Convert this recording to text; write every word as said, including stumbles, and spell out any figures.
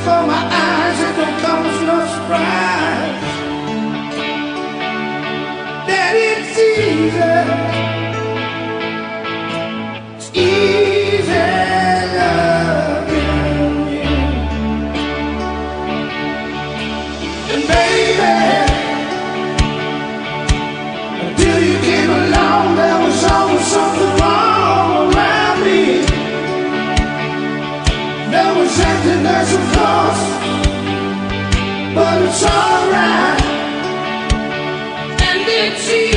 for my eyes, it don't come as no surprise that it's easy, it's easy loving you. And baby, until you came along, there was always something wrong around me. There was emptiness, of course, but it's alright, and it's easy.